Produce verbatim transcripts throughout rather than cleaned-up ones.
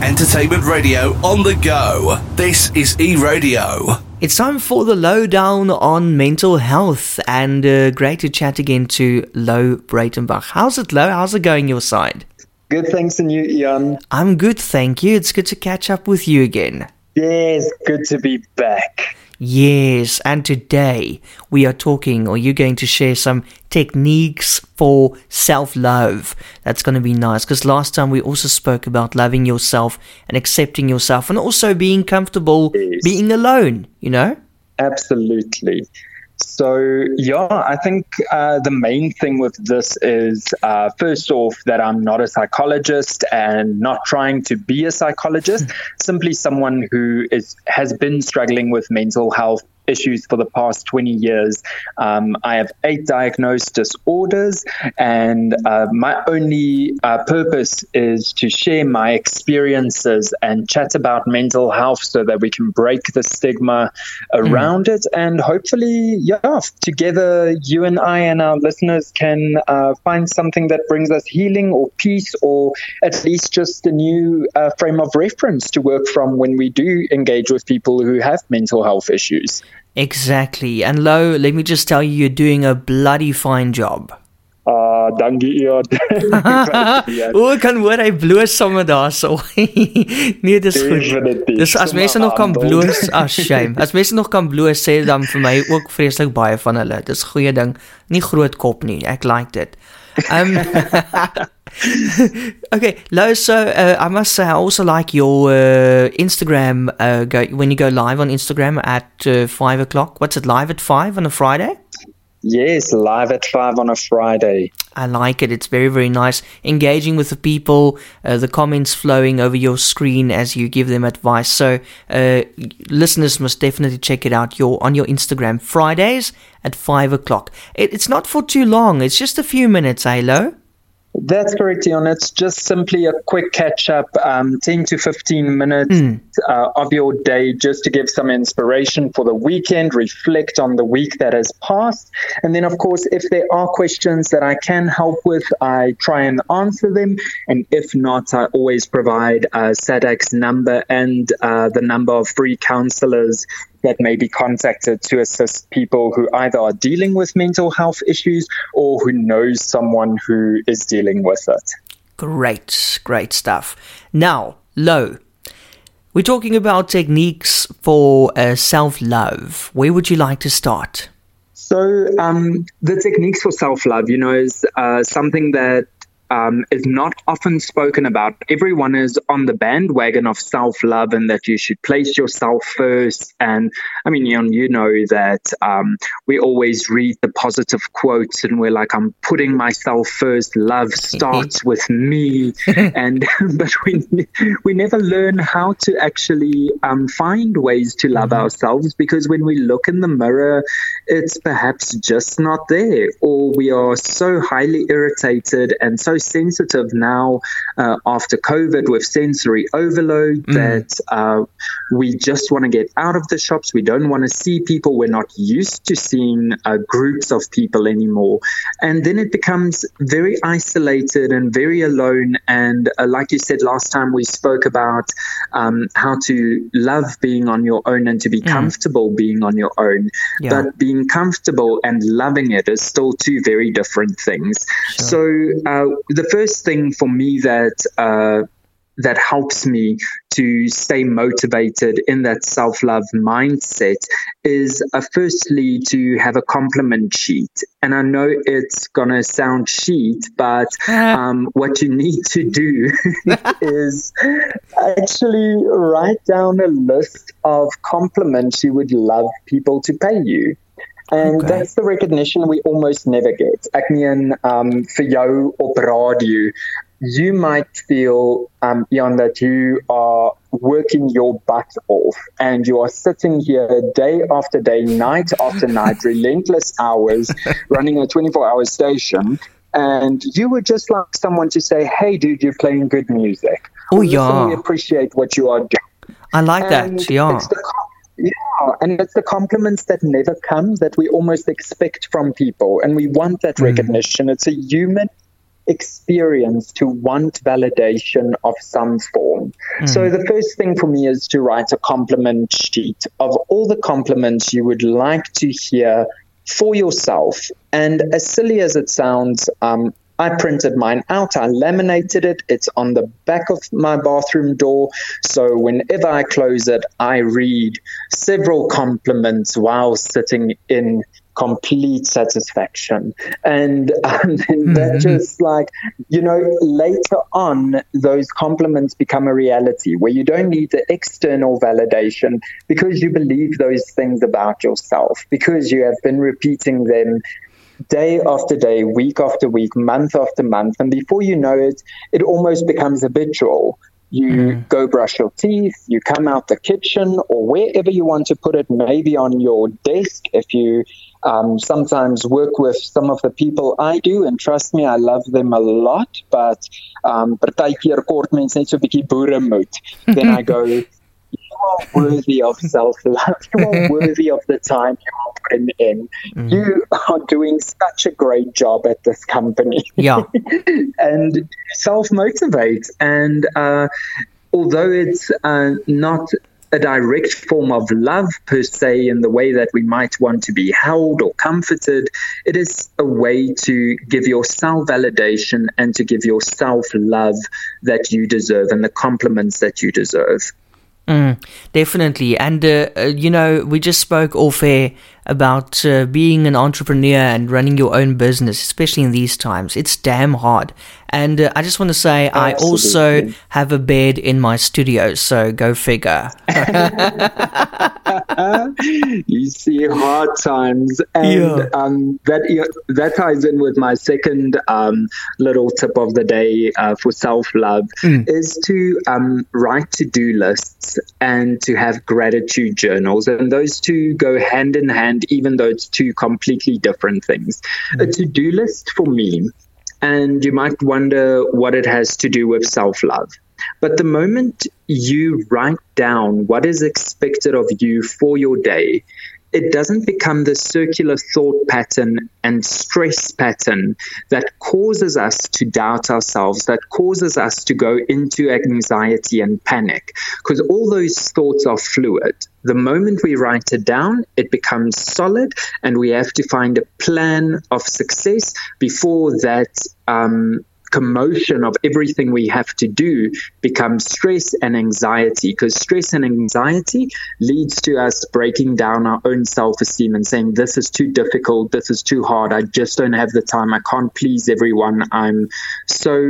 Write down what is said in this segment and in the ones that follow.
Entertainment radio on the go. This is E-Radio. It's time for the lowdown on mental health, and uh, great to chat again to Lo Breitenbach. How's it, Lo? How's it going your side? Good, thanks, and you, Ian? I'm good, thank you. It's good to catch up with you again. Yes, good to be back. Yes, and today we are talking, or you're going to share some techniques for self-love. That's going to be nice, because last time we also spoke about loving yourself and accepting yourself, and also being comfortable Yes. being alone, you know? Absolutely. So, yeah, I think uh, the main thing with this is, uh, first off, that I'm not a psychologist and not trying to be a psychologist, simply someone who is has been struggling with mental health issues for the past twenty years. Um, I have eight diagnosed disorders, and uh, my only uh, purpose is to share my experiences and chat about mental health so that we can break the stigma around mm. it. And hopefully, yeah, together, you and I and our listeners can uh, find something that brings us healing or peace, or at least just a new uh, frame of reference to work from when we do engage with people who have mental health issues. Exactly. And Lo, let me just tell you, you're doing a bloody fine job. Ah, uh, dankie Ian. O, ek kan hoor hy bloos sommer daarso. Nee, dis goed. Dis as mense nog kan bloos, ah shame. As mense nog kan bloos, sê dan vir my ook vreeslik baie van hulle. Dis goeie ding. Nie groot kop nie. Ek like dit. Um Okay, Lo, so uh, I must say I also like your uh, Instagram, uh, go, when you go live on Instagram at uh, five o'clock. What's it, live at five on a Friday? Yes, live at five on a Friday. I like it. It's very, very nice. Engaging with the people, uh, the comments flowing over your screen as you give them advice. So uh, listeners must definitely check it out. You're on your Instagram Fridays at five o'clock. It, it's not for too long. It's just a few minutes, eh, Lo? That's correct, Ian. It's just simply a quick catch-up, um, ten to fifteen minutes mm. uh, of your day, just to give some inspiration for the weekend, reflect on the week that has passed. And then, of course, if there are questions that I can help with, I try and answer them. And if not, I always provide uh, SADAG's number and uh, the number of free counselors that may be contacted to assist people who either are dealing with mental health issues or who knows someone who is dealing with it. Great, great stuff. Now, Lo, we're talking about techniques for uh, self-love. Where would you like to start? So um, the techniques for self-love, you know, is uh, something that Um, is not often spoken about. Everyone is on the bandwagon of self-love and that you should place yourself first. And I mean, you know, you know that um, we always read the positive quotes and we're like, I'm putting myself first. Love starts with me. And but we we never learn how to actually um, find ways to love mm-hmm. ourselves, because when we look in the mirror, it's perhaps just not there, or we are so highly irritated and so sensitive now uh, after COVID with sensory overload mm. that uh, we just want to get out of the shops. We don't want to see people. We're not used to seeing uh, groups of people anymore. And then it becomes very isolated and very alone. And uh, like you said last time, we spoke about um, how to love being on your own and to be mm. comfortable being on your own. Yeah. But being comfortable and loving it is still two very different things. Sure. So uh, the first thing for me that uh, that helps me to stay motivated in that self-love mindset is uh, firstly to have a compliment sheet. And I know it's going to sound cheat, but um, what you need to do is actually write down a list of compliments you would love people to pay you. And okay. that's the recognition we almost never get. Ek meen, um, vir jou op radio, you might feel, um, Ian, that you are working your butt off and you are sitting here day after day, night after night, relentless hours, running a twenty-four hour station. And you would just like someone to say, hey, dude, you're playing good music. Oh, yeah. We appreciate what you are doing. I like and that, yeah. It's the Yeah, and it's the compliments that never come that we almost expect from people, and we want that mm. recognition. It's a human experience to want validation of some form. Mm. So the first thing for me is to write a compliment sheet of all the compliments you would like to hear for yourself. And as silly as it sounds, um, I printed mine out, I laminated it, it's on the back of my bathroom door, so whenever I close it, I read several compliments while sitting in complete satisfaction. And um, mm-hmm. that just like, you know, later on, those compliments become a reality where you don't need the external validation because you believe those things about yourself, because you have been repeating them day after day, week after week, month after month. And before you know it, it almost becomes habitual. You mm. go brush your teeth, you come out the kitchen or wherever you want to put it, maybe on your desk if you um, sometimes work with some of the people I do, and trust me, I love them a lot, but um, partykeer kort mens net so 'n bietjie boeremoed. Then I go, you are worthy of self-love. You are worthy of the time you are putting in. Mm. You are doing such a great job at this company. Yeah. And self-motivate. And uh, although it's uh, not a direct form of love per se in the way that we might want to be held or comforted, it is a way to give yourself validation and to give yourself love that you deserve and the compliments that you deserve. Mm, definitely. And, uh, uh, you know, we just spoke off air about uh, being an entrepreneur and running your own business, especially in these times. It's damn hard. And uh, I just want to say, Absolutely. I also have a bed in my studio, so go figure. You see hard times. And yeah. um, that that ties in with my second um, little tip of the day uh, for self-love, mm. is to um, write to-do lists and to have gratitude journals. And those two go hand in hand, even though it's two completely different things. Mm. A to-do list for me, and you might wonder what it has to do with self-love. But the moment you write down what is expected of you for your day, it doesn't become the circular thought pattern and stress pattern that causes us to doubt ourselves, that causes us to go into anxiety and panic, because all those thoughts are fluid. The moment we write it down, it becomes solid, and we have to find a plan of success before that um, commotion of everything we have to do becomes stress and anxiety, because stress and anxiety leads to us breaking down our own self-esteem and saying, this is too difficult, this is too hard, I just don't have the time, I can't please everyone, I'm so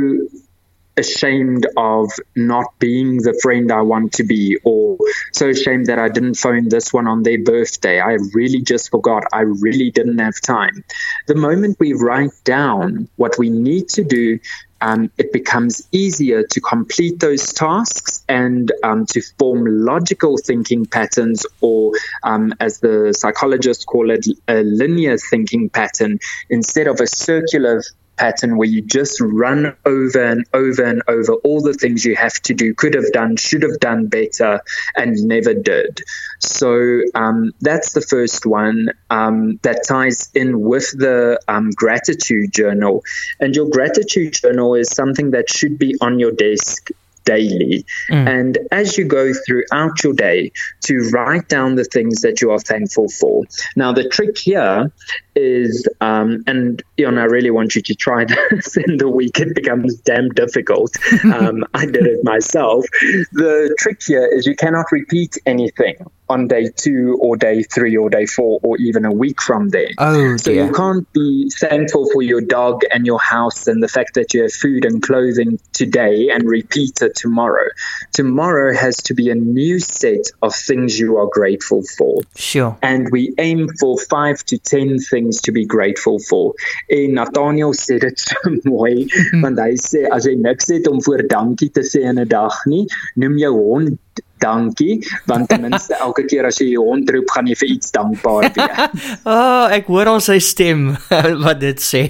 ashamed of not being the friend I want to be, or so ashamed that I didn't phone this one on their birthday, I really just forgot, I really didn't have time. The moment we write down what we need to do, um, it becomes easier to complete those tasks and um, to form logical thinking patterns, or um, as the psychologists call it, a linear thinking pattern, instead of a circular pattern where you just run over and over and over all the things you have to do, could have done, should have done better, and never did. So um, that's the first one um, that ties in with the um, gratitude journal. And your gratitude journal is something that should be on your desk daily. Mm. And as you go throughout your day, to write down the things that you are thankful for. Now, the trick here is, um, and Ian, I really want you to try this in the week. It becomes damn difficult. Um, I did it myself. The trick here is you cannot repeat anything on day two or day three or day four or even a week from there. Oh, so dear. You can't be thankful for your dog and your house and the fact that you have food and clothing today and repeat it tomorrow. Tomorrow has to be a new set of things you are grateful for. Sure. And we aim for five to ten things to be grateful for. En Nathaniel sê dit so mooi, want hy sê as jy niks het om voor dankie te sê in 'n dag nie, noem jou hond dankie, want ten minste elke keer as jy jou hond roep, gaan jy vir iets dankbaar wees. Oh, ek hoor al sy stem wat dit sê.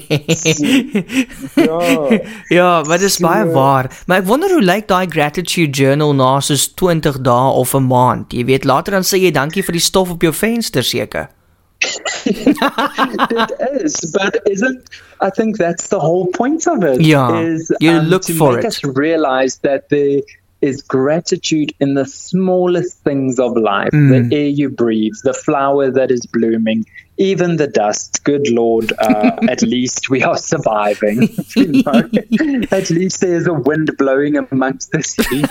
Ja. Ja, maar dit is baie waar. Maar ek wonder hoe lyk daai gratitude journal na soos twintig dae of 'n maand. Jy weet, later dan sê jy dankie vir die stof op jou venster seker. It is, but isn't, I think that's the whole point of it. Yeah, is, you um, look to for make it. us realize that there is gratitude in the smallest things of life. Mm. The air you breathe, the flower that is blooming, even the dust. Good Lord, uh, at least we are surviving. You know? At least there's a wind blowing amongst this heat.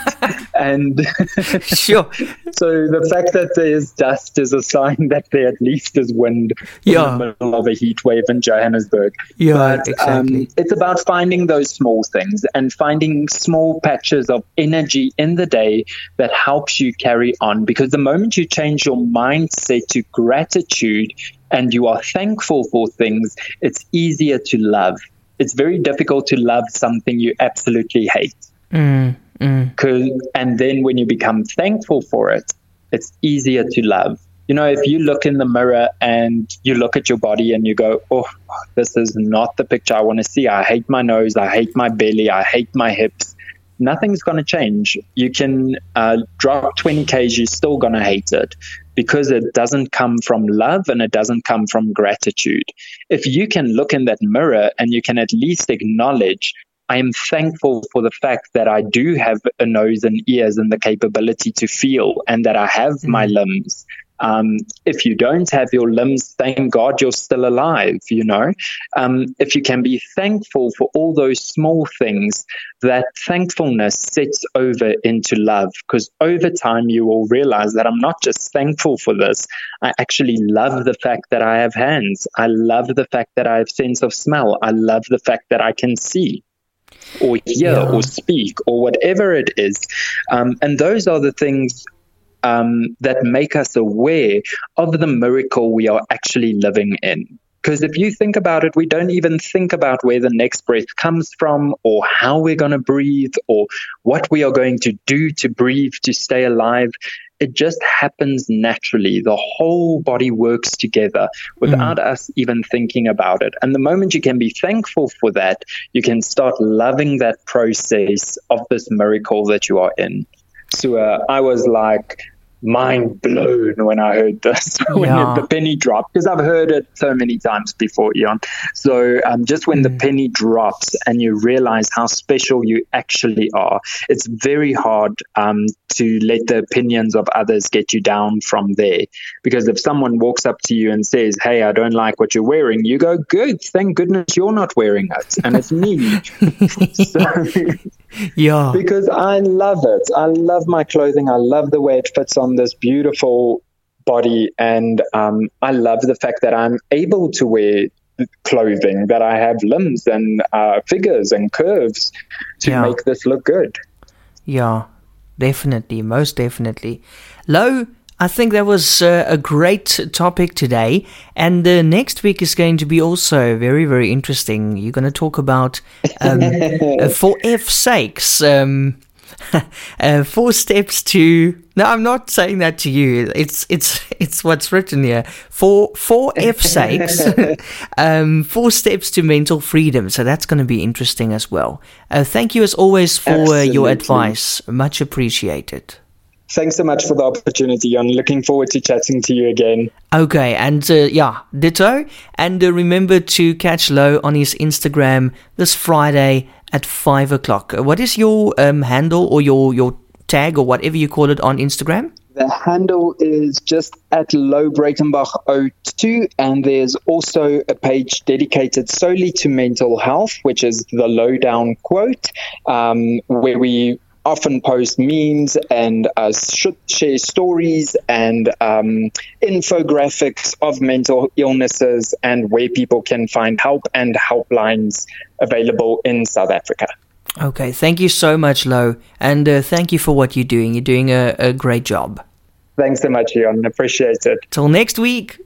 And Sure. so the fact that there's dust is a sign that there at least is wind Yeah. in the middle of a heat wave in Johannesburg. Yeah, But exactly. um, it's about finding those small things and finding small patches of energy in the day that helps you carry on. Because the moment you change your mindset to gratitude and you are thankful for things, it's easier to love. It's very difficult to love something you absolutely hate. Mm, mm. 'Cause, and then when you become thankful for it, it's easier to love. You know, if you look in the mirror and you look at your body and you go, oh, this is not the picture I want to see. I hate my nose. I hate my belly. I hate my hips. Nothing's going to change. You can uh, drop twenty kgs, you're still going to hate it because it doesn't come from love and it doesn't come from gratitude. If you can look in that mirror and you can at least acknowledge, I am thankful for the fact that I do have a nose and ears and the capability to feel and that I have mm. my limbs. Um, if you don't have your limbs, thank God you're still alive, you know. Um, if you can be thankful for all those small things, that thankfulness sets over into love, because over time you will realize that I'm not just thankful for this. I actually love the fact that I have hands. I love the fact that I have sense of smell. I love the fact that I can see or hear Yeah. or speak or whatever it is. Um, and those are the things Um, that make us aware of the miracle we are actually living in. Because if you think about it, we don't even think about where the next breath comes from or how we're going to breathe or what we are going to do to breathe, to stay alive. It just happens naturally. The whole body works together without mm. us even thinking about it. And the moment you can be thankful for that, you can start loving that process of this miracle that you are in. So uh, I was like mind blown when I heard this, when Yeah. the penny dropped, because I've heard it so many times before, Ian. So um, just when mm. the penny drops and you realize how special you actually are, it's very hard um, to let the opinions of others get you down from there. Because if someone walks up to you and says, hey, I don't like what you're wearing, you go, good, thank goodness you're not wearing it. And it's me. so, Yeah. Because I love it. I love my clothing. I love the way it fits on this beautiful body. And um, I love the fact that I'm able to wear clothing, that I have limbs and uh, figures and curves to Yeah. make this look good. Yeah, definitely. Most definitely. Lo, I think that was uh, a great topic today, and uh, next week is going to be also very, very interesting. You're going to talk about, um, uh, for F's sakes, um, uh, four steps to. No, I'm not saying that to you. It's it's it's what's written here. For for F's sakes, um, four steps to mental freedom. So that's going to be interesting as well. Uh, thank you as always for uh, your advice. Much appreciated. Thanks so much for the opportunity. I'm looking forward to chatting to you again. Okay, and uh, yeah, ditto. And uh, remember to catch Lo on his Instagram this Friday at five o'clock. Uh, what is your um, handle or your, your tag or whatever you call it on Instagram? The handle is just at Lo Breitenbach oh two, and there's also a page dedicated solely to mental health, which is the Lowdown Quote, um, where we often post memes and uh, share stories and um, infographics of mental illnesses and where people can find help and helplines available in South Africa. Okay, thank you so much, Lo, and uh, thank you for what you're doing. You're doing a, a great job. Thanks so much, Ian. Appreciate it. Till next week.